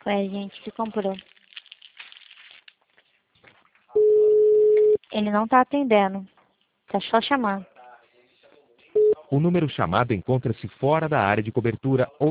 Foi a gente que comprou. Ele não tá atendendo. Tá só chamando. O número chamado encontra-se fora da área de cobertura ou